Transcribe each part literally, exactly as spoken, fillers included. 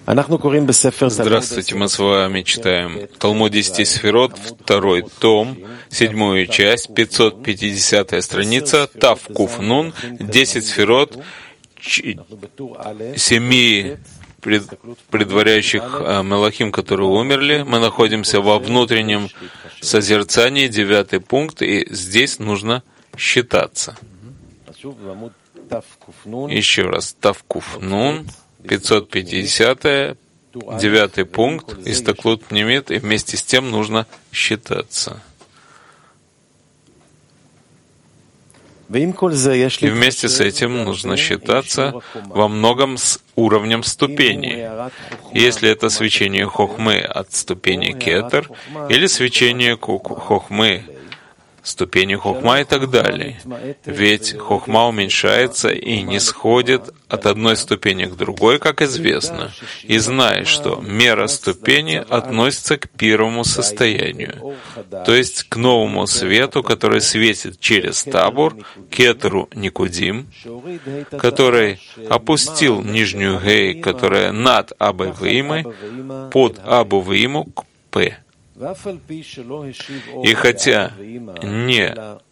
Здравствуйте, мы с вами читаем Талмуд десяти сферот, второй том, седьмую часть, пятьсот пятидесятая страница, Тав Куф Нун, десять сферот, семи пред, предваряющих э, Мелахим, которые умерли. Мы находимся во внутреннем созерцании, девятый пункт, и здесь нужно считаться. Еще раз, Тав Куф Нун, пятьсот пятидесятая, девятый пункт, Истаклут Пнимит, и вместе с тем нужно считаться. И вместе с этим нужно считаться во многом с уровнем ступени. Если это свечение Хохмы от ступени Кетер, или свечение Хохмы ступени Хохма и так далее. Ведь Хохма уменьшается и не сходит от одной ступени к другой, как известно. И зная, что мера ступени относится к первому состоянию, то есть к новому свету, который светит через Табур, Кетеру Никудим, который опустил нижнюю Гей, которая над Абу-Вимой, под Абу-Виму к П. И хотя не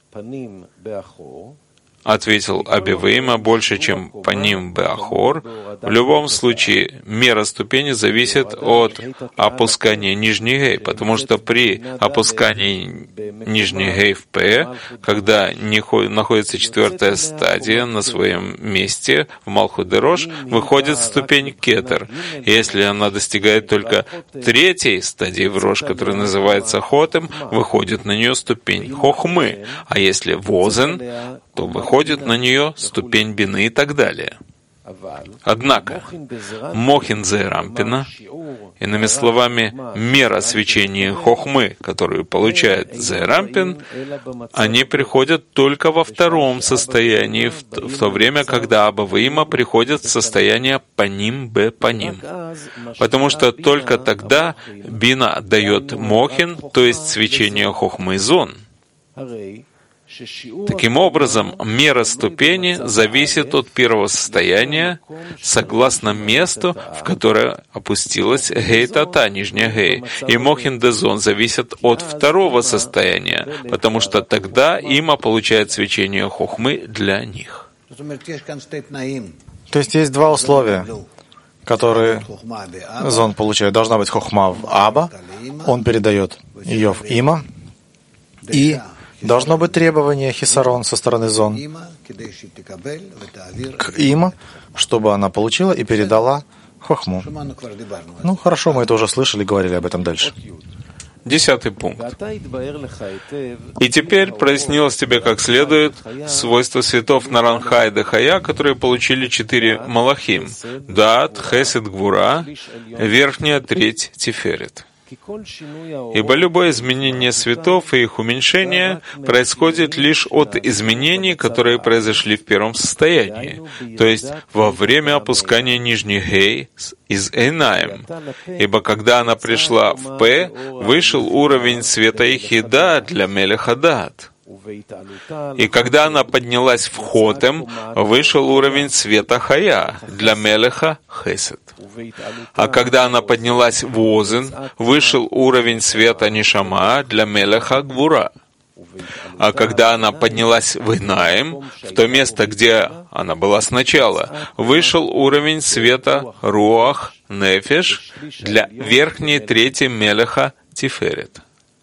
ответил Абу-Вима больше, чем Паним Беахор, в любом случае мера ступени зависит от опускания нижней гей, потому что при опускании нижней гей в П, когда не находится четвертая стадия на своем месте в Малхут Дерош, выходит ступень Кетер. Если она достигает только третьей стадии в Рош, которая называется Хотем, выходит на нее ступень Хохмы, а если Возен, то выходит на нее ступень Бины и так далее. Однако, Мохин Зерампина, иными словами, мера свечения Хохмы, которую получает Зерампин, они приходят только во втором состоянии, в, в то время, когда Абу-Вима приходит в состояние Паним Б Паним. Потому что только тогда Бина дает Мохин, то есть свечение Хохмы Зон. Таким образом, мера ступени зависит от первого состояния согласно месту, в которое опустилась гей-тата, нижняя гей. И Мохин Дезон зависит от второго состояния, потому что тогда има получает свечение хохмы для них. То есть есть два условия, которые Зон получает. Должна быть хохма в Аба, он передает ее в има, и должно быть требование хисарон со стороны Зон к има, чтобы она получила и передала хохму. Ну, хорошо, мы это уже слышали, говорили об этом дальше. Десятый пункт. И теперь прояснилось тебе как следует свойства светов Наранха и Дехая, которые получили четыре Малахим. Дат, Хесед, Гвура, верхняя треть Тиферет. Ибо любое изменение светов и их уменьшение происходит лишь от изменений, которые произошли в первом состоянии, то есть во время опускания нижней гей из Эйнаем. Ибо когда она пришла в П, вышел уровень света Ихида для Мелеха Дат. И когда она поднялась в Хотем, вышел уровень света Хая для Мелеха Хесед. А когда она поднялась в Озен, вышел уровень света Нишама для Мелеха Гвура. А когда она поднялась в Инаим, в то место, где она была сначала, вышел уровень света Руах Нефеш для верхней трети Мелеха Тиферет.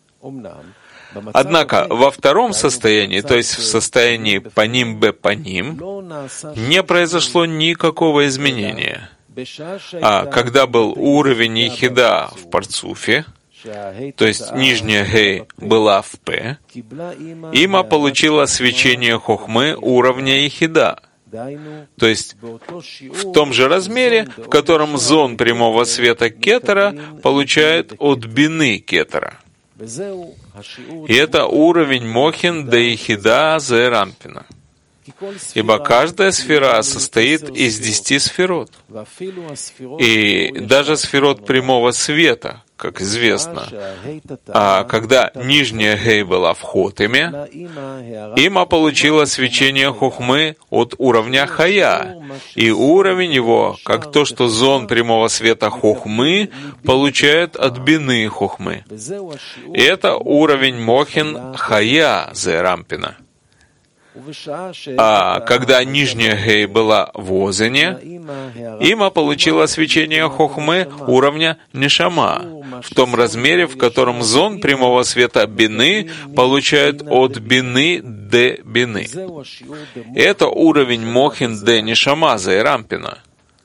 Однако во втором состоянии, то есть в состоянии Паним Б Паним, не произошло никакого изменения. А когда был уровень Ехида в Парцуфе, то есть нижняя Гей была в П, има получила свечение Хохмы уровня Ехида, то есть в том же размере, в котором Зон прямого света Кетера получает от Бины Кетера. И это уровень Мохин до Ехида Зерампина. Ибо каждая сфера состоит из десяти сферот. И даже сферот прямого света, как известно. А когда нижняя гей была в хотеме, има получила свечение хохмы от уровня хая, и уровень его, как то, что зон прямого света хохмы, получает от бины хохмы. И это уровень мохин хая зерампина. А когда нижняя гей была в озене, има получила свечение хохмы уровня нешама, в том размере, в котором зон прямого света бины получает от бины де бины. Это уровень мохин де нешама зерампина.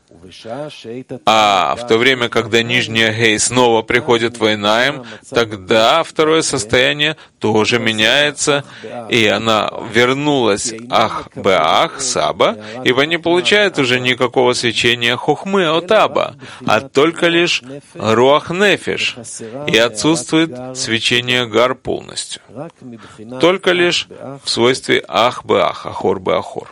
А в то время, когда нижняя гей снова приходит в Эйнаим, тогда второе состояние тоже меняется, и она вернулась ах беах саба, ибо не получает уже никакого свечения хохмы от аба, а только лишь руах нефиш, и отсутствует свечение гар полностью. Только лишь в свойстве ах беах, ахор беахор.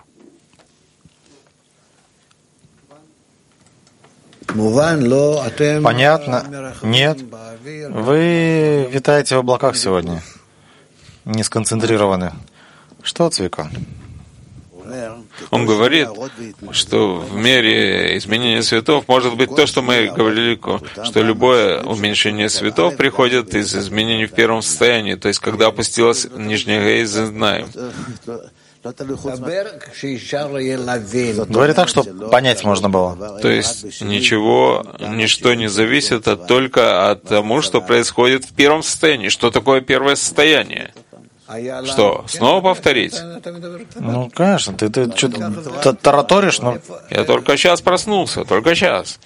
Понятно? Нет. Вы витаете в облаках сегодня. Не сконцентрированы. Что, Цвика? Он говорит, что в мере изменения цветов может быть то, что мы говорили, что любое уменьшение цветов приходит из изменений в первом состоянии, то есть когда опустилась нижняя гей, знаем. Говори так, чтобы понять можно было. То есть ничего, ничто не зависит от, только от тому, что происходит в первом состоянии. Что такое первое состояние? Что, снова повторить? Ну, конечно, ты, ты что-то тараторишь, но... Я только сейчас проснулся, только сейчас.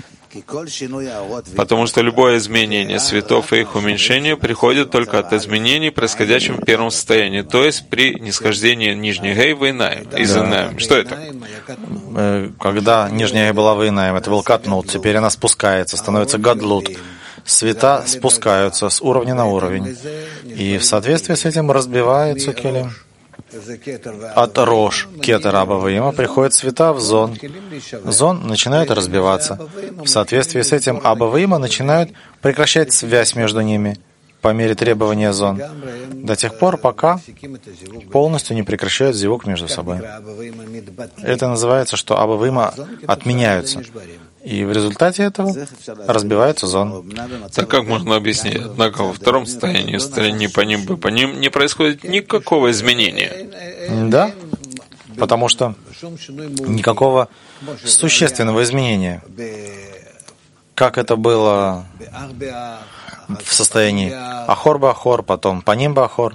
Потому что любое изменение цветов и их уменьшение приходит только от изменений, происходящих в первом состоянии, то есть при нисхождении нижней гей в Инаим. Из Инаим. Что это? Когда нижняя гей была в Инаим, это был катнут, теперь она спускается, становится гадлут. Света спускаются с уровня на уровень. И в соответствии с этим разбиваются келим. От рож, кетер Абаваима приходят света в зон. Зон начинает разбиваться. В соответствии с этим Абаваима начинают прекращать связь между ними по мере требования зон, до тех пор, пока полностью не прекращают зевук между собой. Это называется, что Абаваима отменяются. И в результате этого разбивается зон. Так как можно объяснить? Однако во втором состоянии, состоянии по ним, по ним не происходит никакого изменения. Да, потому что никакого существенного изменения, как это было в состоянии Ахор-Бахор, потом Паним-Бахор,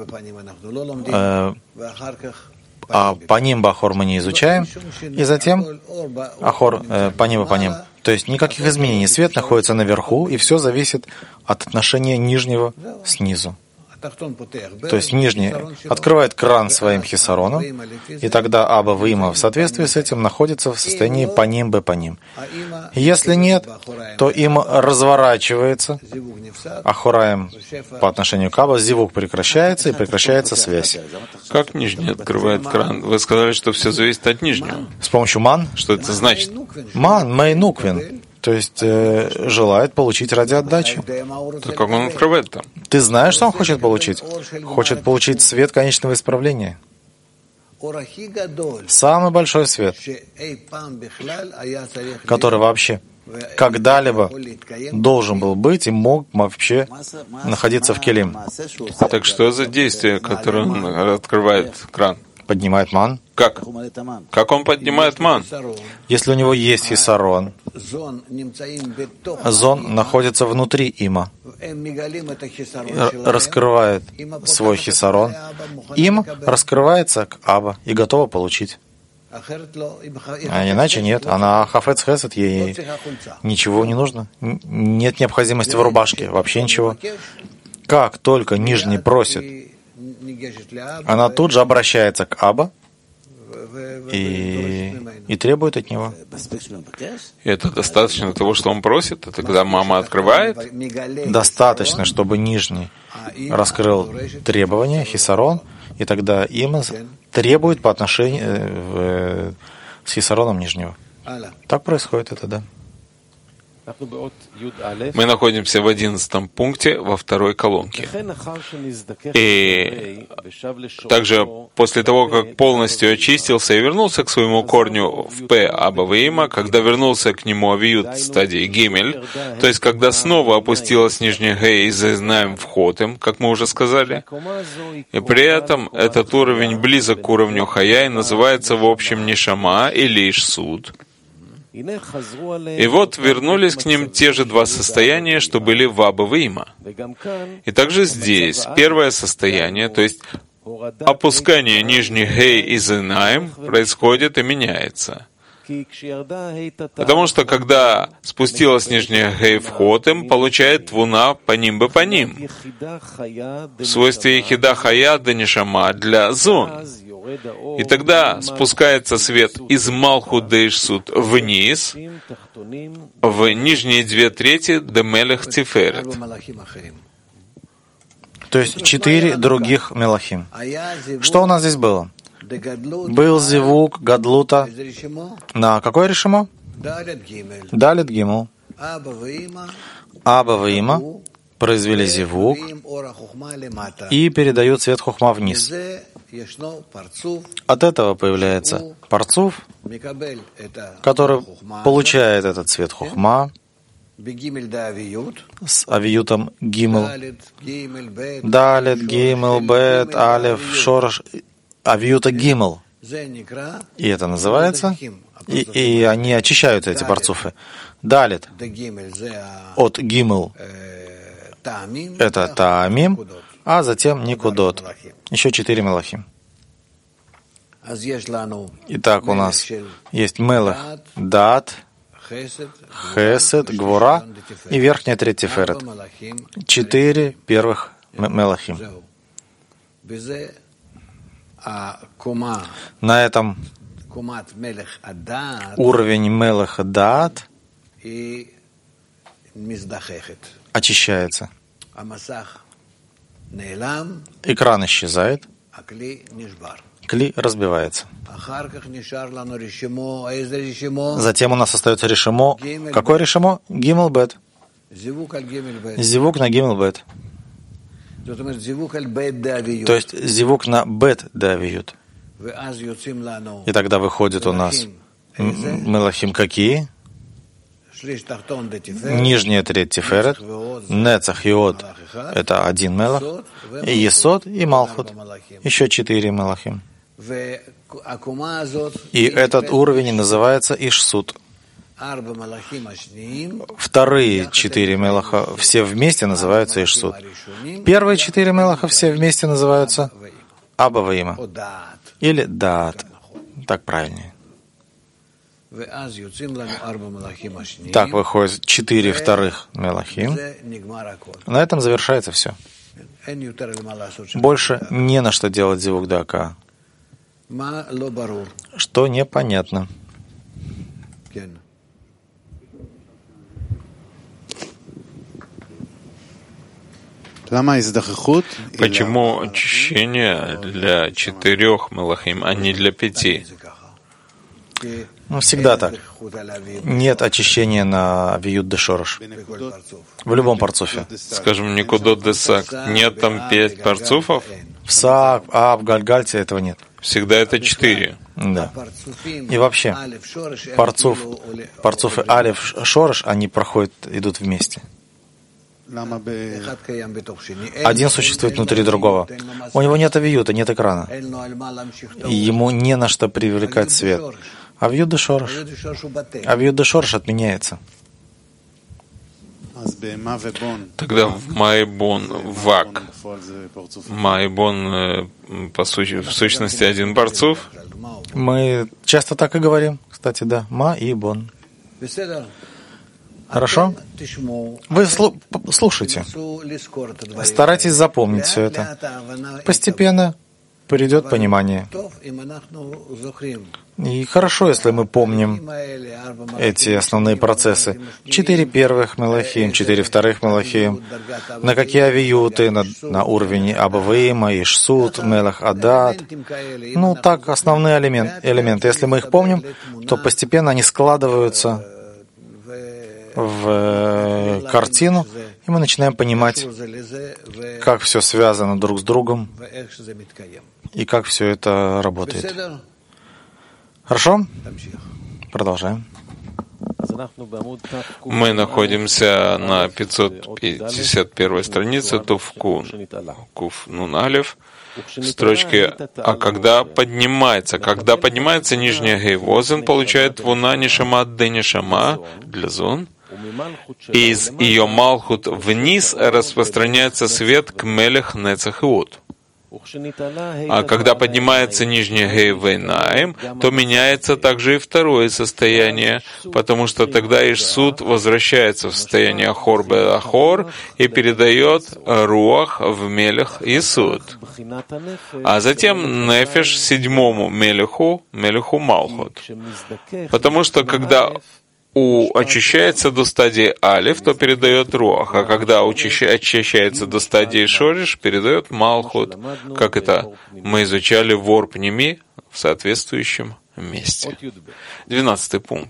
э, а Паним-Бахор мы не изучаем, и затем Ахор, э, Паним-Паним. То есть никаких изменений. Свет находится наверху, и все зависит от отношения нижнего снизу. То есть нижний открывает кран своим хисароном, и тогда Аба Вима в соответствии с этим находится в состоянии паним бе паним. Если нет, то им разворачивается Ахураем по отношению к Аба, зивук прекращается и прекращается связь. Как нижний открывает кран? Вы сказали, что все зависит от нижнего. С помощью ман? Что это значит? Ман, мейнуквин. То есть э, желает получить ради отдачи. Так как он открывает там? Ты знаешь, что он хочет получить? Хочет получить свет конечного исправления. Самый большой свет, который вообще когда-либо должен был быть и мог вообще находиться в келим. Так что за действие, которое он открывает кран? Поднимает ман. Как? Как он поднимает ман? Если у него есть хисарон, зон находится внутри има, раскрывает свой хисарон, им раскрывается к аба и готова получить. А иначе нет. Она хафец хесед, ей ничего не нужно. Нет необходимости в рубашке, вообще ничего. Как только нижний просит, она тут же обращается к Аба и, и требует от него. И это достаточно того, что он просит? Это когда мама открывает? Достаточно, чтобы нижний раскрыл требования, хисарон, и тогда им требует по отношению э, с хисароном нижнего. Так происходит это, да. Мы находимся в одиннадцатом пункте во второй колонке. И также после того, как полностью очистился и вернулся к своему корню в П Абаваима, когда вернулся к нему авиют в стадии Гимель, то есть когда снова опустилась нижняя Г и зазнаем в Хотем, как мы уже сказали, и при этом этот уровень близок к уровню Хая и называется в общем Нишама или Ишсуд. И вот вернулись к ним те же два состояния, что были в Абаваима. И также здесь первое состояние, то есть опускание нижних Гей и Зенаим, происходит и меняется. Потому что когда спустилась нижняя Гей в Хотем, получает Твуна по ним бы по ним. В свойстве Ехида Хая да Нишама для зон. И тогда спускается свет из Малхут де Ишсуд вниз, в нижние две трети де Мелех Тиферет. То есть четыре других Мелахим. Что у нас здесь было? Был Зивук Гадлута на какое решимо? Далит Гимл. Аба Ваима произвели Зивук и передают свет Хохма вниз. От этого появляется Парцуф, который получает этот цвет Хохма с авиютом Гимл, Далет, Гимл, Бет, Алеф, Шорош, авиюта Гимл. И это называется, и, и они очищают эти парцуфы. Далет от Гимл это Таамим, а затем Никудот. Еще четыре Мелахим. Итак, у нас есть Мелах, Дат, Хесед, Гвора и верхняя треть Тиферет. Четыре первых Мелахим. На этом уровень Мелах Дат очищается. Экран исчезает, кли разбивается. Затем у нас остается решимо. Какое решимо? Гимл Бет. Зивук на Гимл Бет. То есть зивук на Бет давиют. И тогда выходит у нас Мелахим какие? Нижняя треть Тиферет, Нецах и Од — это один Мелах, и Есод и Малхут — еще четыре Мелахим. И этот уровень называется Ишсуд. Вторые четыре Мелаха все вместе называются Ишсуд. Первые четыре Мелаха все вместе называются Абаваима или Даат. Так правильнее. Так выходит четыре вторых Мелахим. На этом завершается все. Больше не на что делать зивук дака. Что непонятно. Почему очищение для четырех Мелахим, а не для пяти? Ну, всегда так. Нет очищения на авиют де Шорош. В любом парцуфе. Скажем, Никудот де Сак. Нет там пять парцуфов? В Сак, А, в Гальгальте этого нет. Всегда это четыре. Да. И вообще, парцуф, парцуфы Алеф, Шорош, они проходят, идут вместе. Один существует внутри другого. У него нет авиюта, нет экрана. И ему не на что привлекать свет. Авиют де Шорош. Авиют де Шорош отменяется. Тогда в Майбон Вак. Майбон, по сути, в сущности, один парцуф. Мы часто так и говорим. Кстати, да. Ма и Бон. Хорошо? Вы слу- слушайте. Старайтесь запомнить все это. Постепенно придет понимание. И хорошо, если мы помним эти основные процессы. Четыре первых Мелахим, четыре вторых Мелахим. На какие авиюты, на, на уровень Абаваима, Ишсуд, Мелах Адат. Ну, так, основные элемент, элементы. Если мы их помним, то постепенно они складываются в картину, и мы начинаем понимать, как все связано друг с другом и как все это работает. Хорошо? Продолжаем. Мы находимся на пятьсот пятьдесят первой странице Тувкун, Куф Нун Алеф, в строчке «А когда поднимается?» Когда поднимается нижняя гейвоз, он получает вуна нишама де нишама для зон, и из ее малхут вниз распространяется свет к мелех нецах иуд. А когда поднимается нижняя гейвейнаем, то меняется также и второе состояние, потому что тогда Ишсуд возвращается в состояние Ахор бе Ахор и передает Руах в Мелех Исуд. А затем Нефеш седьмому Мелеху, Мелеху Малхут. Потому что когда у очищается до стадии Алиф, то передает Руах, а когда очищается до стадии Шориш, передает Малхут, как это мы изучали в Орпними в соответствующем месте. Двенадцатый пункт.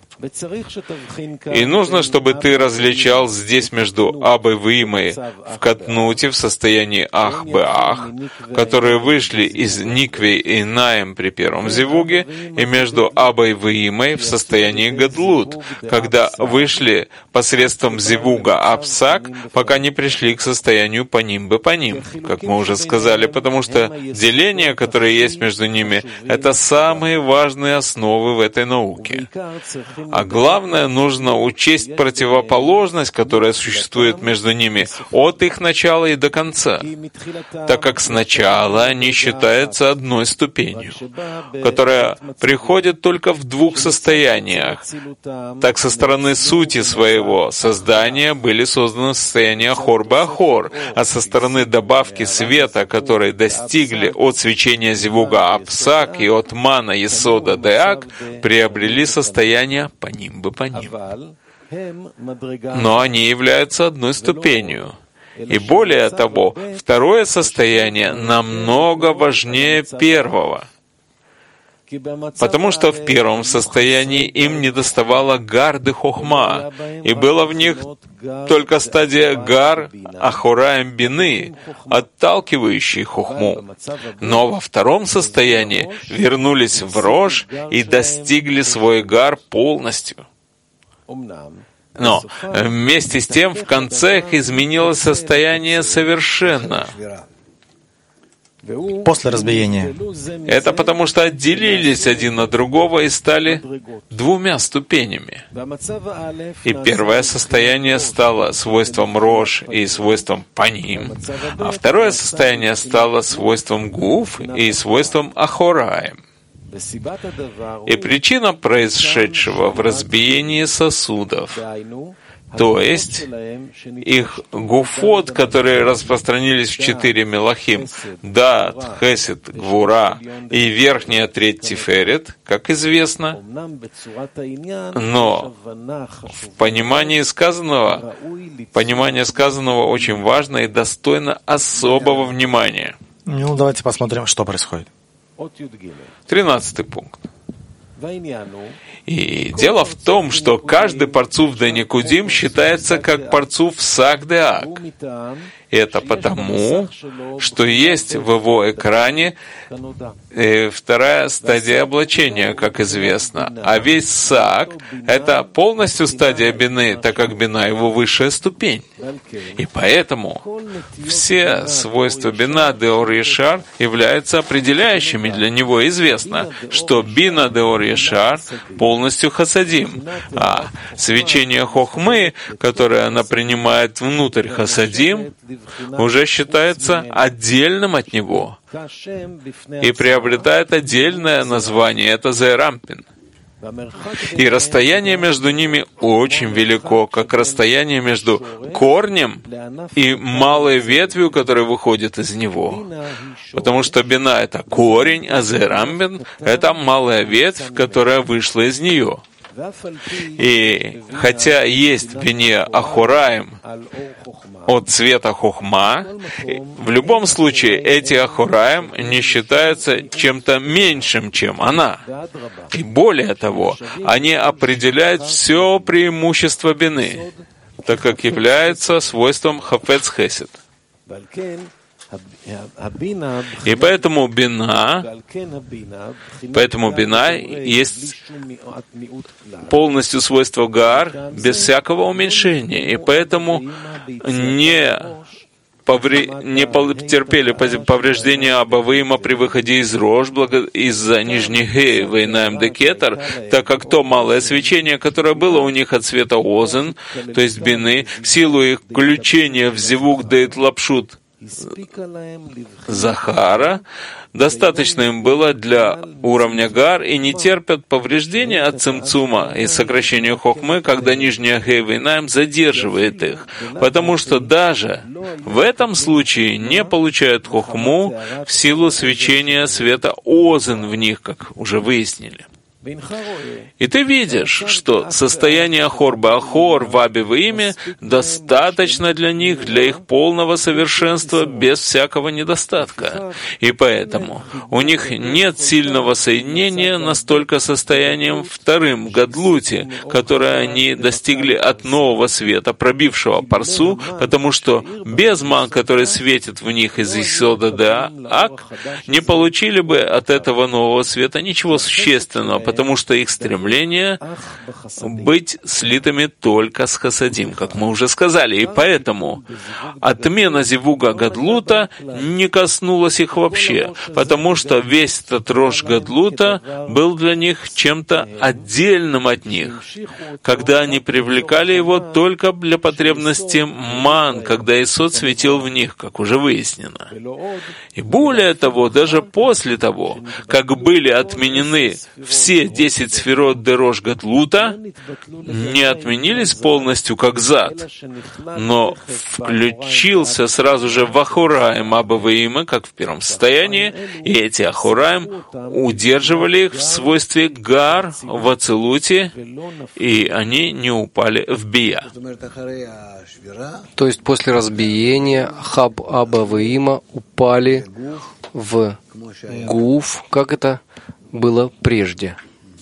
И нужно, чтобы ты различал здесь между Абой Вимой в Катнуте в состоянии Ах-Бе-Ах, которые вышли из Никвей и Наем при первом зивуге, и между Абой Вимой в состоянии Гадлут, когда вышли посредством зивуга Апсак, пока не пришли к состоянию Паним-Бе-Паним, как мы уже сказали, потому что деления, которые есть между ними, это самые важные основы в этой науке. А главное, нужно учесть противоположность, которая существует между ними от их начала и до конца, так как сначала они считаются одной ступенью, которая приходит только в двух состояниях. Так со стороны сути своего создания были созданы состояния Ахор-Бе-Ахор, а со стороны добавки света, которые достигли от свечения зивуга Апсак и от мана Есода Деак, приобрели состояние Паним бы Паним. Но они являются одной ступенью. И более того, второе состояние намного важнее первого. Потому что в первом состоянии им недоставало гарды хохма, и было в них только стадия гар ахураем бины, отталкивающей хохму. Но во втором состоянии вернулись в рож и достигли свой гар полностью. Но вместе с тем в конце их изменилось состояние совершенно. После разбиения. Это потому что отделились один от другого и стали двумя ступенями. И первое состояние стало свойством Рош и свойством Паним, а второе состояние стало свойством Гуф и свойством Ахораем. И причина происшедшего в разбиении сосудов, то есть их гуфот, которые распространились в четыре мелахим, дат, хесед, гвура и верхняя треть тиферет, как известно, но в понимании сказанного, понимание сказанного очень важно и достойно особого внимания. Ну, давайте посмотрим, что происходит. Тринадцатый пункт. И дело в том, что каждый парцуф де Никудим считается как парцуф Сак-де-Ак. Это потому, что есть в его экране э, вторая стадия облачения, как известно. А весь Сак — это полностью стадия бины, так как бина — его высшая ступень. И поэтому все свойства бина деор ешар являются определяющими. Для него известно, что бина деор ешар полностью хасадим, а свечение хохмы, которое она принимает внутрь хасадим, уже считается отдельным от него и приобретает отдельное название, это Зерампин. И расстояние между ними очень велико, как расстояние между корнем и малой ветвью, которая выходит из него. Потому что бина — это корень, а Зерампин — это малая ветвь, которая вышла из нее. И хотя есть в бине Ахураим от цвета хохма, в любом случае эти Ахураим не считаются чем-то меньшим, чем она. И более того, они определяют все преимущество бины, так как является свойством хафец хесед. И поэтому бина, поэтому бина есть полностью свойство гар, без всякого уменьшения. И поэтому не, повре... не потерпели повреждения Абавыима при выходе из рож из-за нижних гей вейнаем декетер, так как то малое свечение, которое было у них от цвета озен, то есть бины, в силу их включения в зивук дейт лапшут Захара, достаточно им было для уровня гар и не терпят повреждения от цимцума и сокращения хохмы, когда нижняя гейвейнаем задерживает их, потому что даже в этом случае не получают хохму в силу свечения света озен в них, как уже выяснили. И ты видишь, что состояние Ахор-Беахор в Абе в Име достаточно для них, для их полного совершенства, без всякого недостатка. И поэтому у них нет сильного соединения настолько состоянием вторым Гадлути, которое они достигли от нового света, пробившего Парсу, потому что без ман, который светит в них из Исода Деак, не получили бы от этого нового света ничего существенного, потому что их стремление быть слитыми только с хасадим, как мы уже сказали. И поэтому отмена зивуга Гадлута не коснулась их вообще, потому что весь этот рожь Гадлута был для них чем-то отдельным от них, когда они привлекали его только для потребности ман, когда Исод светил в них, как уже выяснено. И более того, даже после того, как были отменены все десять сферот Дерош Гатлута, не отменились полностью как зад, но включился сразу же в Ахураим Абаваима, как в первом состоянии, и эти Ахураим удерживали их в свойстве гар в Ацилуте, и они не упали в бия. То есть после разбиения Хаб Абаваима упали в гуф, как это было прежде.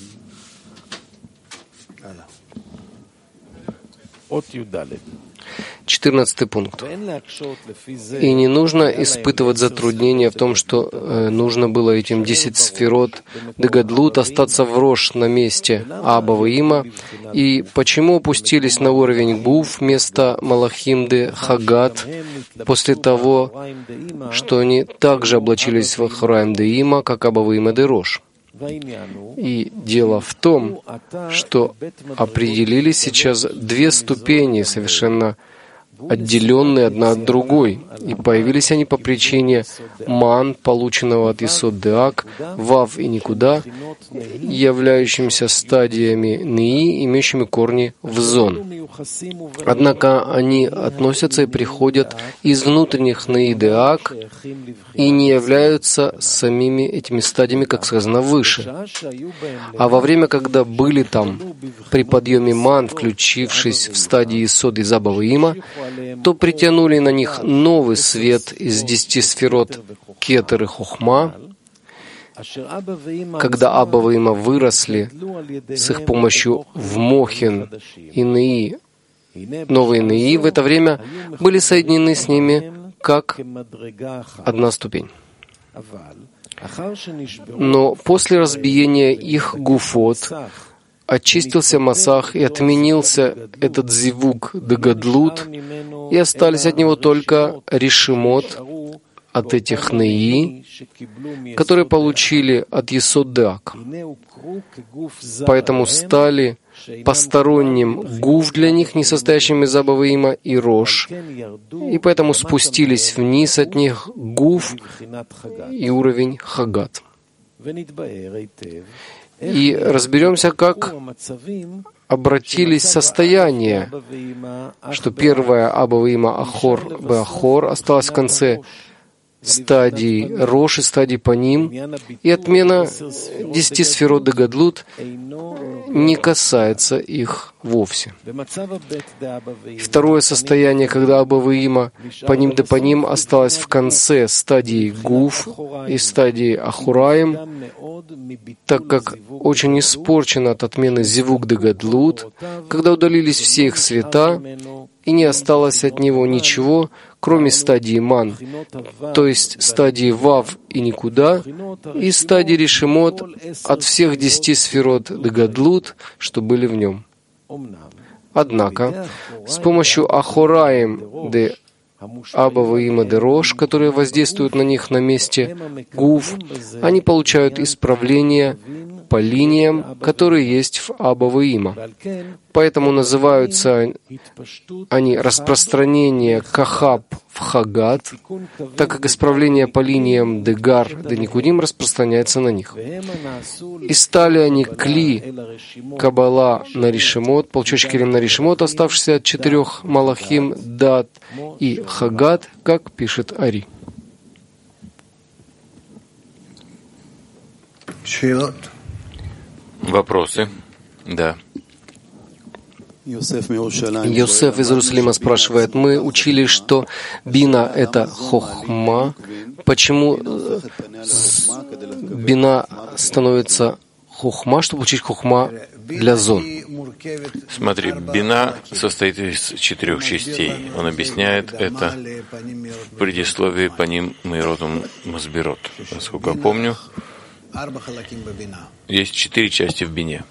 Четырнадцатый пункт. И не нужно испытывать затруднения в том, что э, нужно было этим десять сферот Дегадлут остаться в рож на месте Абаваима, и почему опустились на уровень Гуф вместо Малахим де Хагат после того, что они также облачились в Ахураим де Има, как Абаваима де Рож. И дело в том, что определились сейчас две ступени, совершенно отделенные одна от другой, и появились они по причине ман, полученного от Исод Деак, Вав и Никуда, являющимися стадиями Нии, имеющими корни в Зон. Однако они относятся и приходят из внутренних Нии Деак и не являются самими этими стадиями, как сказано выше. А во время, когда были там при подъеме ман, включившись в стадии Исод из Абаваима, то притянули на них новый свет из десяти сферот Кетер и Хохма. Когда Абаваима выросли с их помощью в Мохин и Нии, новые Нии в это время были соединены с ними как одна ступень. Но после разбиения их гуфот очистился Масах и отменился этот зивук Дегадлут, и остались от него только решимот от этих неи, которые получили от Есод Деак. Поэтому стали посторонним гуф для них, не состоящим из Абаваима и Рош, и поэтому спустились вниз от них гуф и уровень Хагат. И разберемся, как обратились состояния, что первая Абаваима Ахор Беахор осталась в конце стадии Рош и стадии Паним, и отмена десяти сферот де Гадлут не касается их вовсе. Второе состояние, когда Аба Има Паним де Паним осталось в конце стадии Гуф и стадии Ахураим, так как очень испорчено от отмены Зивук де Гадлут, когда удалились все их света, и не осталось от него ничего, кроме стадии Ман, то есть стадии Вав и Никуда, и стадии Ришимот от всех десяти сферот де Гадлут, что были в нем. Однако, с помощью Ахураим де Аба Има де Рош, которые воздействуют на них на месте Гуф, они получают исправление по линиям, которые есть в Аба Има. Поэтому называются они распространение Кахаб в Хагат, так как исправление по линиям Дегар де Никудим распространяется на них. И стали они Кли Кабала на Ришимот, получающий Келим на Ришимот, оставшийся от четырех Малахим, Дат и Хагат, как пишет Ари. Вопросы? Да. Йосеф из Иерусалима спрашивает, мы учили, что бина — это хохма. Почему бина становится хохма, чтобы учить хохма для зон? Смотри, бина состоит из четырех частей. Он объясняет это в предисловии по ним Мейротум Масбирот. Насколько я помню, есть четыре части в бине.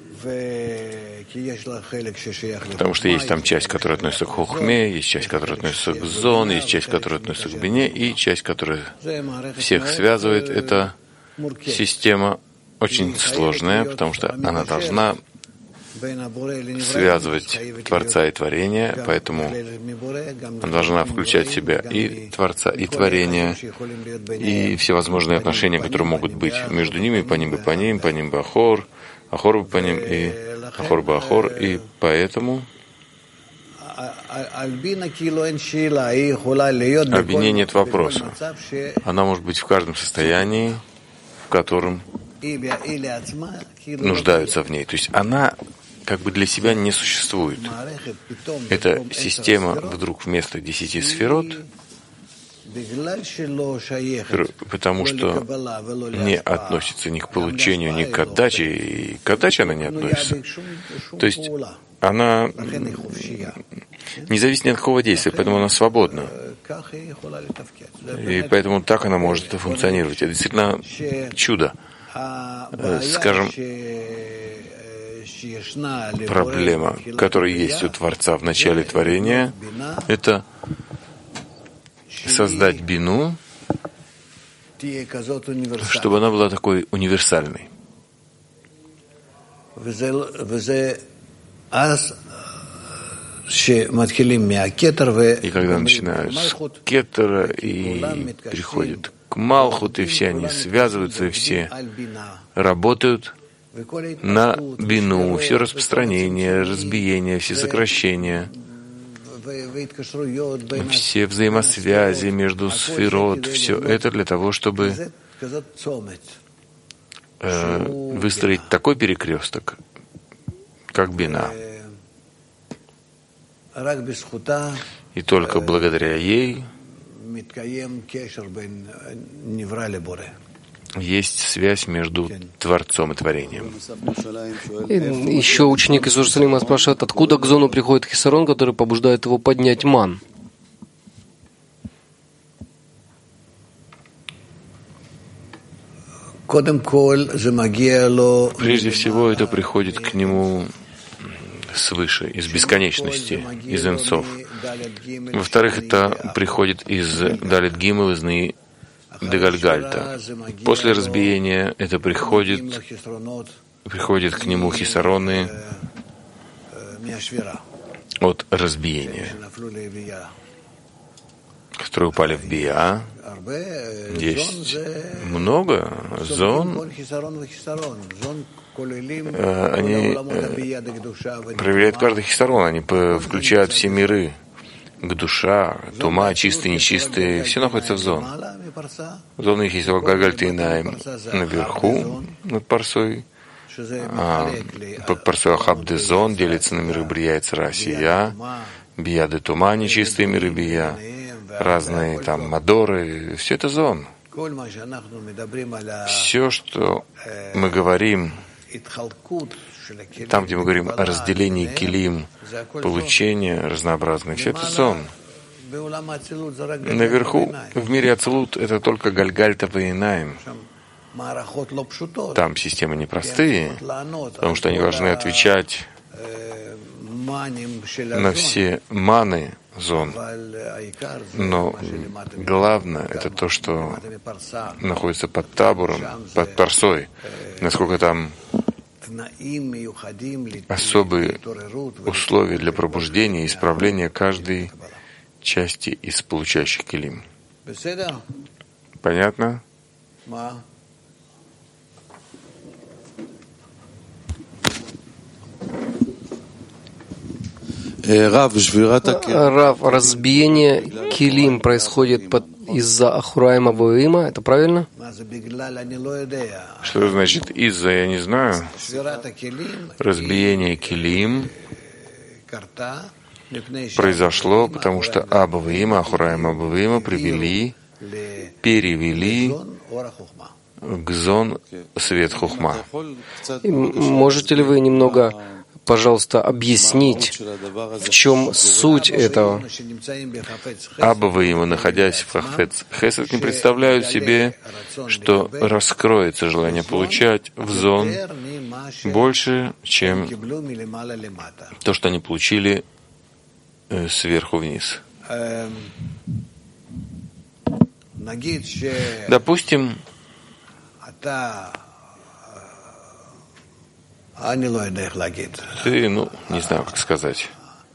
Потому что есть там часть, которая относится к хохме, есть часть, которая относится к зон, есть часть, которая относится к бине, и часть, которая всех связывает. Это система очень сложная, потому что она должна связывать Творца и Творение, поэтому она должна включать в себя и Творца, и Творение, и всевозможные отношения, которые могут быть между ними, по ним бы по ним, по ним бы Ахор, Ахор бы по ним, и Ахор бы Ахор, и поэтому об бине нет вопроса. Она может быть в каждом состоянии, в котором нуждаются в ней. То есть она как бы для себя не существует. Эта система вдруг вместо десяти сферот, потому что не относится ни к получению, ни к отдаче, и к отдаче она не относится. То есть она не зависит ни от какого действия, поэтому она свободна. И поэтому так она может функционировать. Это действительно чудо. Скажем, проблема, которая есть у Творца в начале творения, это создать бину, чтобы она была такой универсальной. И когда начинают с кетера и приходят к Малхут, и все они связываются, и все работают на бину, все распространение, разбиение, все сокращения, все взаимосвязи между сферот, все это для того, чтобы э, выстроить такой перекресток, как бина. И только благодаря ей есть связь между Творцом и Творением. И еще ученик из Иерусалима спрашивает, откуда к зону приходит хисарон, который побуждает его поднять ман? Прежде всего, это приходит к нему свыше, из бесконечности, из энцов. Во-вторых, это приходит из Далит Гимел, из Ны Дегальгальта. После разбиения это приходит, приходит к нему хисароны от разбиения, которые упали в бия. Есть много зон. Они проверяют каждый хисарон, они включают все миры, душа, тума, чистые, нечистые, все находится в зон. Зон их есть Гальгальтейнаим наверху, над Парсой, а под Парсой Ахабды зон делится на миры Брия и Царасия, Бия де Тума, нечистые миры Бия, разные там Мадоры, все это зон. Все, что мы говорим, там, где мы говорим о разделении килим, получении разнообразных, все это зон. Наверху, в мире Ацилут, это только Гальгальта Вейнаим. Там системы непростые, потому что они должны отвечать на все маны зон. Но главное — это то, что находится под табором, под Парсой, насколько там особые условия для пробуждения и исправления каждой части из получающих килим. Понятно? Рав, разбиение килим происходит под, из-за Ахураима Абуима, это правильно? Что значит из-за, я не знаю. Разбиение килим произошло, потому что Абуима, Ахураима Абуима привели, перевели к зон свет хухма. И можете ли вы немного, пожалуйста, объяснить, в чем суть этого? Абуима, находясь в Хафец Хесед, не представляют себе, что раскроется желание получать в зон больше, чем то, что они получили сверху вниз. Допустим, ты, ну, не знаю, как сказать.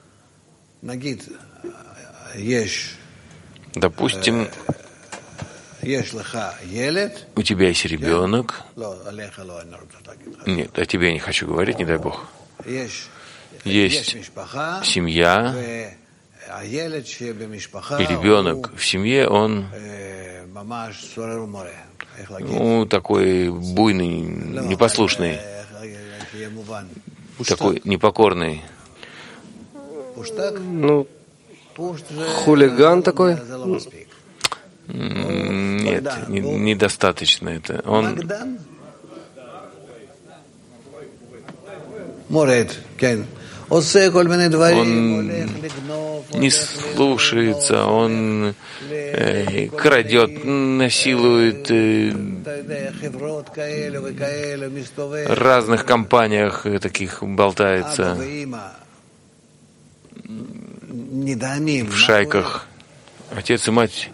Допустим, у тебя есть ребенок. Нет, о тебе я не хочу говорить, не дай Бог. Есть семья, и ребенок в семье, он ну, такой буйный, непослушный, такой непокорный. Ну, хулиган такой? Нет, не, недостаточно это. Он Он не слушается, он э, крадет, насилует э, в разных компаниях таких болтается, в шайках. Отец и мать,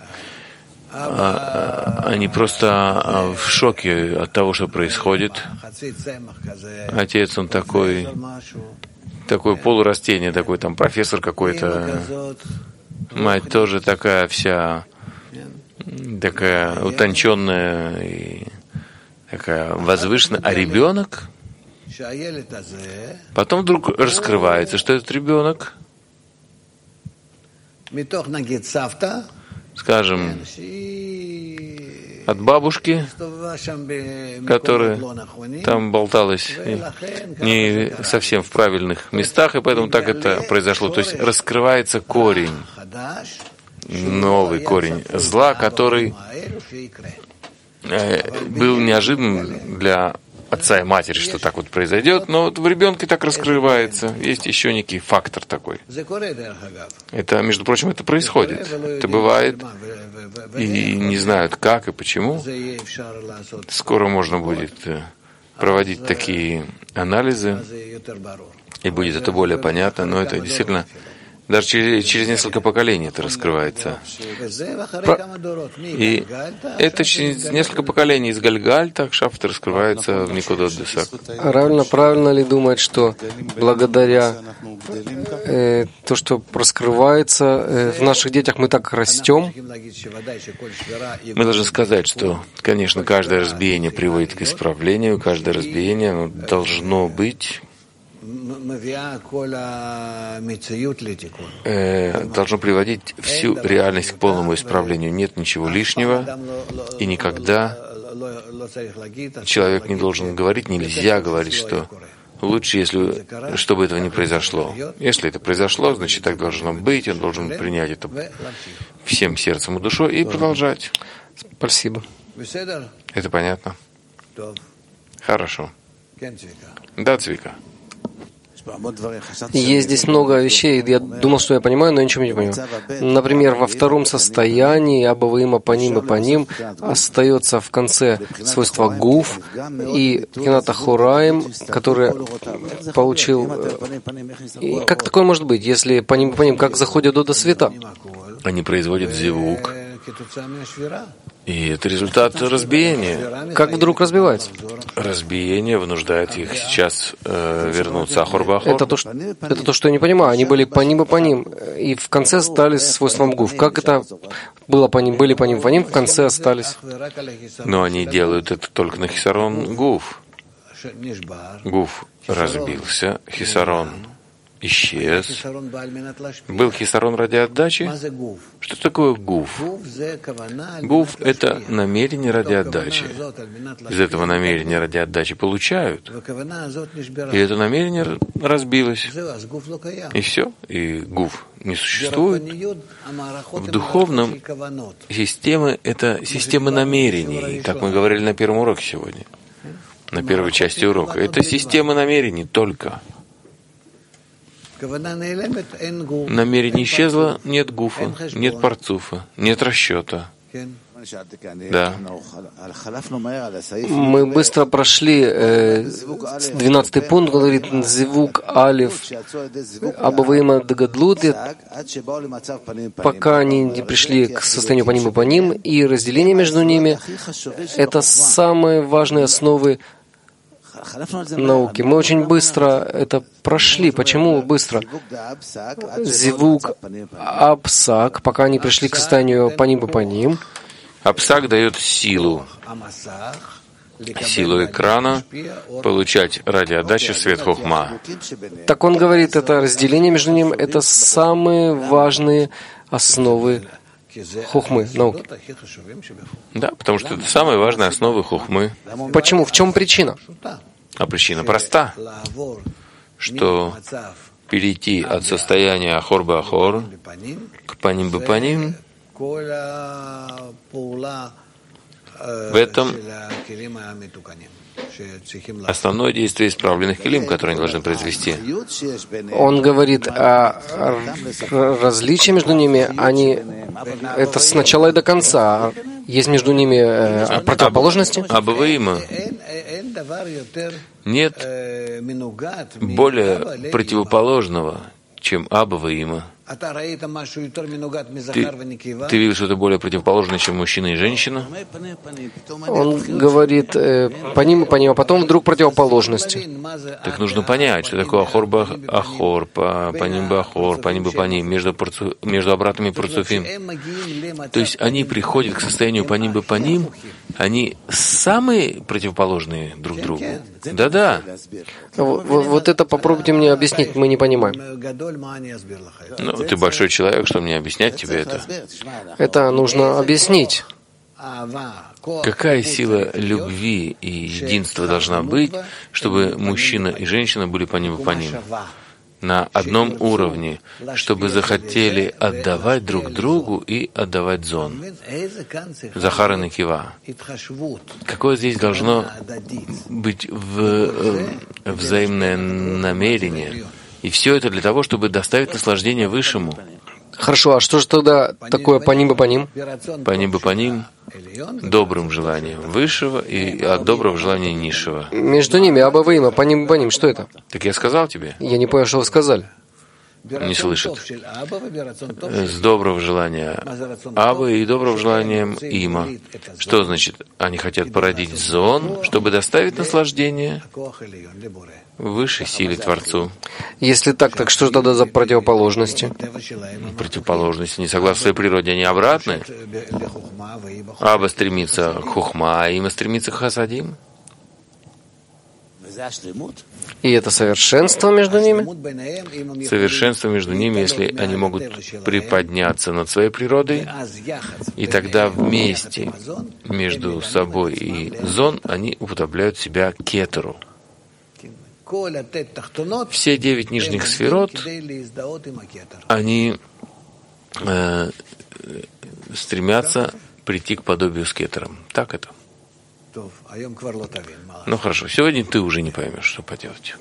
а, они просто в шоке от того, что происходит. Отец, он такой... Такое полурастение, такой там профессор какой-то. Мать тоже такая вся, такая утонченная и такая возвышенная. А ребенок потом вдруг раскрывается, что этот ребенок, скажем, от бабушки, которая там болталась не совсем в правильных местах, и поэтому так это произошло. То есть раскрывается корень, новый корень зла, который был неожиданным для отца и матери, что так вот произойдет, но вот в ребенке так раскрывается. Есть еще некий фактор такой. Это, между прочим, это происходит. Это бывает. И не знают, как и почему. Скоро можно будет проводить такие анализы, и будет это более понятно, но это действительно даже через, через несколько поколений это раскрывается. И это через несколько поколений из Гальгальта Шафт раскрывается в Никодот Десак. Правильно, правильно ли думать, что благодаря э, то, что раскрывается э, в наших детях, мы так растем? Мы должны сказать, что, конечно, каждое разбиение приводит к исправлению, каждое разбиение оно должно быть э, должно приводить всю реальность к полному исправлению. Нет ничего лишнего, и никогда человек не должен говорить, нельзя говорить, что лучше, если, чтобы этого не произошло. Если это произошло, значит, так должно быть, он должен принять это всем сердцем и душой и продолжать. Спасибо. Это понятно? Хорошо. Да, Цвика. Есть здесь много вещей. Я думал, что я понимаю, но ничего не понимаю. Например, во втором состоянии Абаваима Паним и Паним остается в конце свойства гуф, и Кината Хураим, который получил... И как такое может быть, если Паним и Паним, как заходят до света? Они производят зивук. И это результат разбиения. Как вдруг разбивается? Разбиение вынуждает их сейчас э, вернуться ахор-бахор. Это то, что, это то, что я не понимаю. Они были по ним и по ним, и в конце стали свойством гуф. Как это было по ним, были по ним, по ним, в конце остались? Но они делают это только на хисарон гуф. Гуф разбился, хисарон исчез. Был хисарон ради отдачи. Что такое гуф? Гуф — это намерение ради отдачи. Из этого намерения ради отдачи получают. И это намерение разбилось. И все. И гуф не существует. В духовном системе — это система намерений, как мы говорили на первом уроке сегодня, на первой части урока. Это система намерений только. Намерение исчезло, нет гуфа, нет парцуфа, нет расчета. Да. Мы быстро прошли э, двенадцатый пункт, говорит Зивук Алиф Абаваима Дагадлут, пока они не пришли к состоянию по ним и по ним, и разделение между ними — это самые важные основы науки. Мы очень быстро это прошли. Почему быстро? Зивук Апсак, пока они пришли к состоянию по ним и по ним. Апсак дает силу, силу экрана получать ради отдачи свет хохма. Так он говорит, это разделение между ним, это самые важные основы хохмы, науки. Да, потому что это самые важные основы хохмы. Почему? В чем причина? А причина проста, что перейти от состояния ахор-бахор к паним-бапаним, в этом основное действие исправленных килим, которые они должны произвести. Он говорит о различии между ними, они это с начала и до конца. Есть между ними э, противоположности? Абаваима. Нет более противоположного, чем Абаваима. Ты, ты видишь что-то более противоположное, чем мужчина и женщина? Он говорит э, по ним и по ним, а потом вдруг противоположности. Так нужно понять, что такое ахор ба ахор, по, по ним ба ахор, по ним ба по ним, между, парцу, между обратными парцуфим. То есть они приходят к состоянию по ним ба по ним, они самые противоположные друг другу. Да-да. Вот, вот это попробуйте мне объяснить, мы не понимаем. Ну, ты большой человек, что мне объяснять тебе это? Это нужно объяснить. Какая сила любви и единства должна быть, чтобы мужчина и женщина были по ним и по ним? На одном уровне, чтобы захотели отдавать друг другу и отдавать зон. Захар и Накива. Какое здесь должно быть в, взаимное намерение? И все это для того, чтобы доставить наслаждение Высшему. Хорошо, а что же тогда такое по ним и по ним? По ним и по ним добрым желанием Высшего и от доброго желания Низшего. Между ними Абаваима, по ним и по ним, что это? Так я сказал тебе. Я не понял, что вы сказали. Не слышит. С доброго желания Абы и доброго желания Има. Что значит? Они хотят породить зон, чтобы доставить наслаждение высшей силе Творцу. Если так, так что же тогда за противоположности? Противоположности не согласно своей природе, они обратны. Аба стремится к хухма, а Има стремится к хасадим. И это совершенство между ними? Совершенство между ними, если они могут приподняться над своей природой, и тогда вместе между собой и зон они уподобляют себя кетеру. Все девять нижних сферот, они э, стремятся прийти к подобию с кетером. Так это? Ну хорошо, сегодня ты уже не поймешь, что поделать.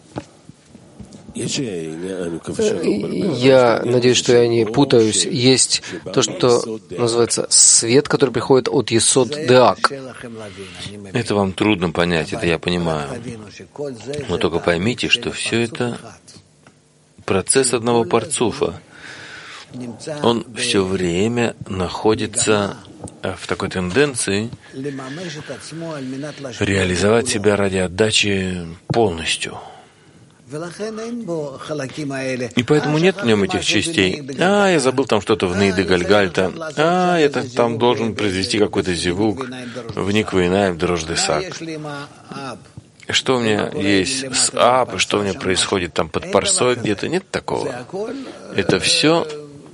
Я надеюсь, что я не путаюсь. Есть то, что называется свет, который приходит от Есод Деак. Это вам трудно понять, это я понимаю. Но только поймите, что все это процесс одного парцуфа. Он все время находится в такой тенденции реализовать себя ради отдачи полностью. И поэтому нет в нем этих частей. А, я забыл там что-то в Нейде Гальгальта. А, я там должен произвести какой-то зивук в Никвейнаем Дрождесак. Что у меня есть с Ап, что у меня происходит там под парсой где-то, нет такого. Это все...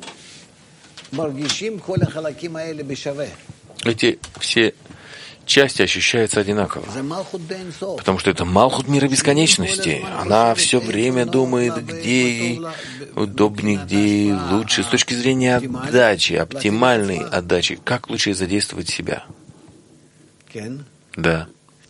Эти все части ощущаются одинаково. Потому что это Малхут мира бесконечности. Она все время думает, где ей удобнее, где ей лучше. С точки зрения отдачи, оптимальной отдачи, как лучше задействовать себя. Да.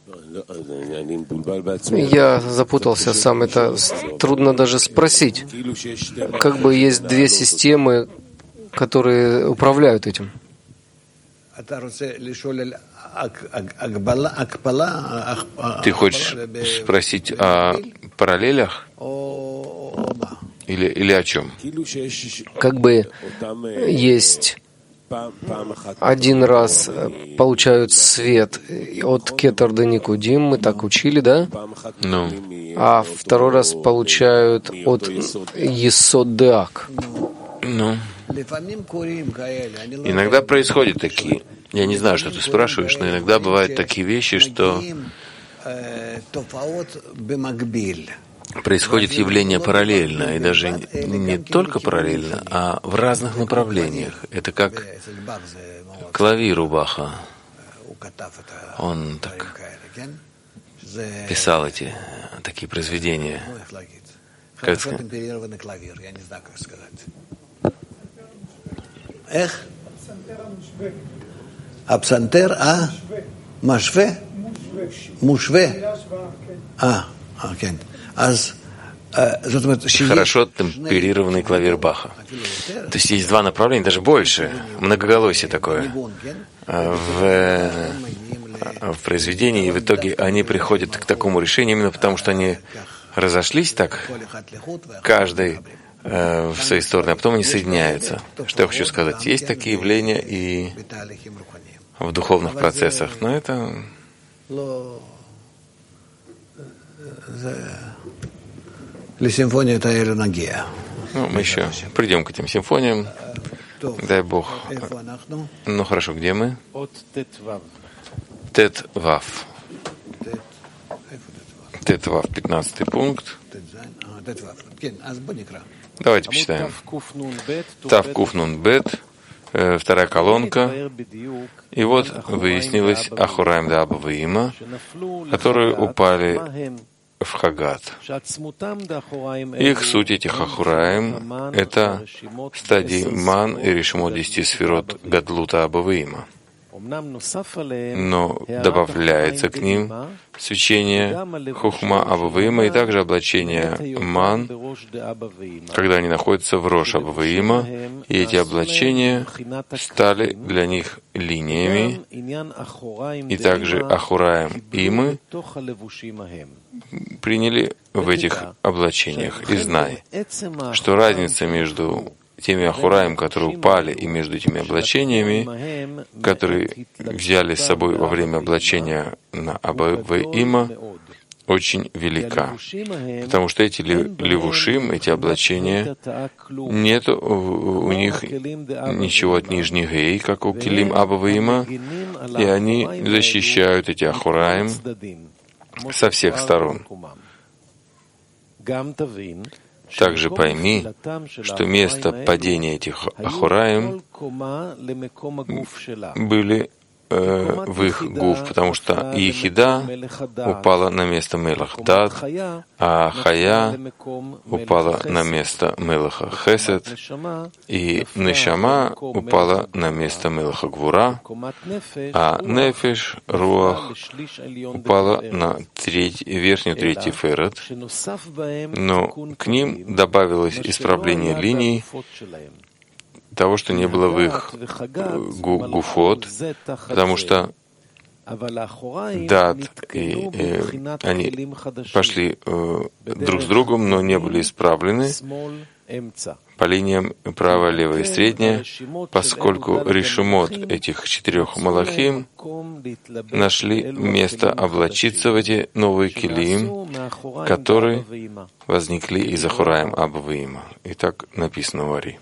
Я запутался сам. Это трудно даже спросить. Как бы есть две системы, которые управляют этим. Ты хочешь спросить о параллелях? Или, или о чем? Как бы есть один раз получают свет от Кетер до Никудим, мы так учили, да? Ну. А второй раз получают от Есод Деак. Ну. Иногда происходят такие. Я не знаю, что ты спрашиваешь, но иногда бывают такие вещи, что происходит явление параллельно, и даже не только параллельно, а в разных направлениях. Это как клавир у Баха. Он так писал эти такие произведения. Как сказать? Эх? Апсантер, а? Машве? Мушве? А, окей. Хорошо темперированный клавир Баха. То есть есть два направления, даже больше, многоголосие такое в, в произведении, и в итоге они приходят к такому решению именно потому, что они разошлись так, каждый в своей стороны, а потом они соединяются. Что я хочу сказать? Есть такие явления и в духовных процессах, но это... Ну, мы еще придем к этим симфониям. Дай Бог. Ну хорошо, где мы? Тет Вав. Тет Вав, пятнадцатый пункт. Давайте почитаем. Тав Куф Нун Бет, вторая колонка. И вот выяснилось Ахураим да Аба Ваима, которые упали в Хагат. Их суть, этих Ахураим, это стадии Ман и Решимот десяти сферот Гадлута Аба Ваима. Но добавляется к ним свечение Хухма Аба Ваима и также облачение Ман, когда они находятся в Рош Аба Ваима, и эти облачения стали для них линиями, и также Ахураим Имы приняли в этих облачениях. И знай, что разница между теми Ахураим, которые упали, и между этими облачениями, которые взяли с собой во время облачения на Аба Ваима, очень велика. Потому что эти левушим, эти облачения, нет у них ничего от нижних гей, как у Килим Аба Ваима, и они защищают эти Ахураим со всех сторон. Также пойми, что место падения этих Ахураим были э, в их гуф, потому что Ехида упала на место Мелах Дат, а Хая упала на место Мелаха Хесед, и Нешама упала на место Мелаха Гвура, а Нефиш, Руах, упала на треть, верхнюю треть Тиферет, но к ним добавилось исправление линий того, что не было в их гу гуфот, потому что Дат и э, они пошли э, друг с другом, но не были исправлены по линиям правая, левая и средняя, поскольку решимот этих четырех малахим нашли место облачиться в эти новые килим, которые возникли из Ахураим Аба Виима. И так написано в Ари.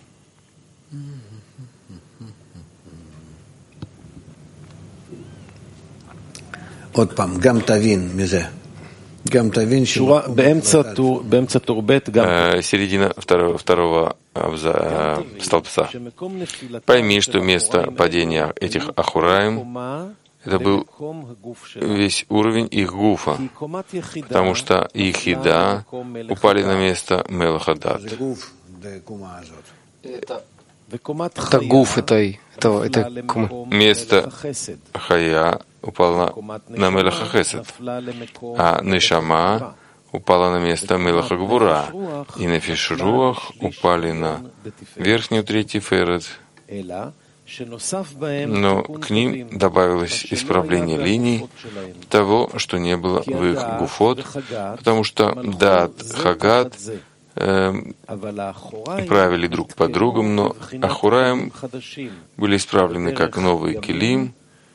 Середина второго, второго абза, столбца. Пойми, что место падения этих Ахураим это был весь уровень их гуфа, потому что их еда упали на место Мелаха Дат. Это гуф этой, это, это место Хая упало на, на Мелаха Хесед, а Нешама упала на место Мелаха Гвура, и Нефиш Руах упали на верхнюю треть Тиферет, но к ним добавилось исправление линий того, что не было в их гуфот, потому что Дат, Хагат э, правили друг по другу, но Ахураим были исправлены как новый килим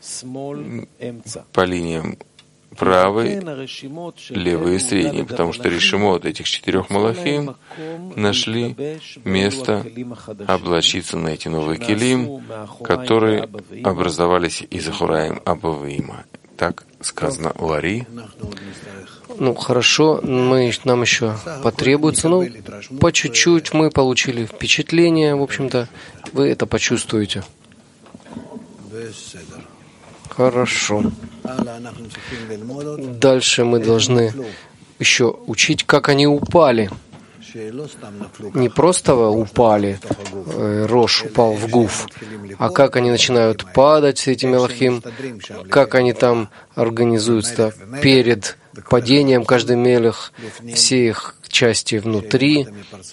по линиям правой, левой и средней, потому что решимот этих четырех малахим нашли место облачиться на эти новые килим, которые образовались из Ахураим Аба Виима. Так сказано у Ари. Ну, хорошо, мы, нам еще потребуется, ну, по чуть-чуть мы получили впечатление, в общем-то, вы это почувствуете. Хорошо. Дальше мы должны еще учить, как они упали. Не просто упали, Рош упал в гуф, а как они начинают падать, все эти мелахим, как они там организуются перед падением, каждый мелех, все их части внутри,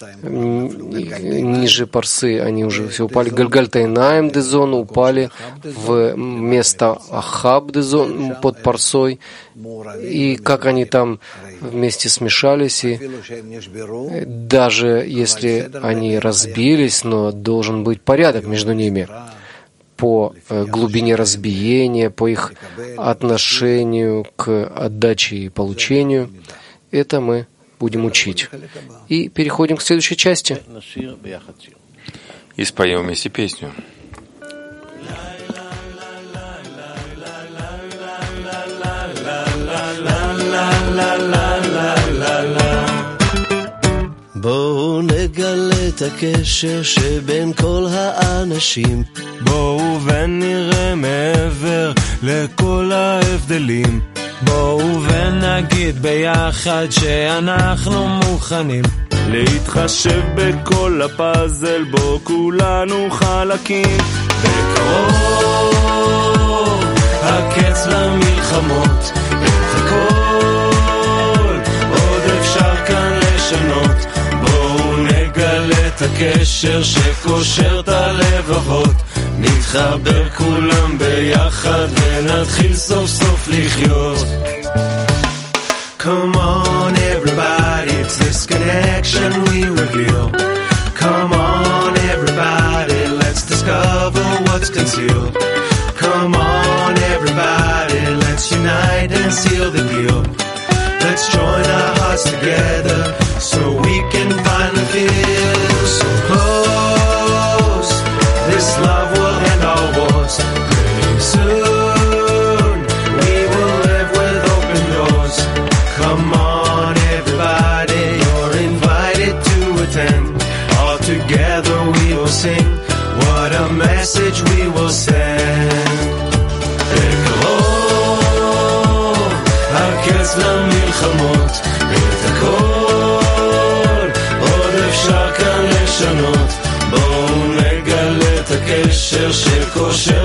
ниже парсы, они уже все упали. Гальгальтайнаем дезон упали в место Ахаб дезон под парсой, и как они там вместе смешались, и даже если они разбились, но должен быть порядок между ними по глубине разбиения, по их отношению к отдаче и получению. Это мы будем учить. И переходим к следующей части. И споем вместе песню. בואו נגלה את הקשר שבין כל האנשים. בואו ונראה מעבר לכל ההבדלים. בואו ונגיד ביחד שאנחנו מוכנים להתחשב בכל הפאזל בו כולנו חלקים. בקרוב הקץ למלחמות, את הכל עוד אפשר כאן לשנות. בואו נגלה את הקשר שקושר את הלבבות, נתחבר כולם ביחד ונתחיל סוף סוף לחיות. Come on everybody, it's this connection we reveal. Come on everybody, let's discover what's concealed. Come on everybody, let's unite and seal the deal. Let's join our hearts together so we can finally feel so close. This love will end all wars pretty soon. We will live with open doors. all together we will sing. What a message we will send. בקרוב הקץ למלחמות, את הכל עוד אפשר כאן לשנות. בואו נגלה את הקשר שקושר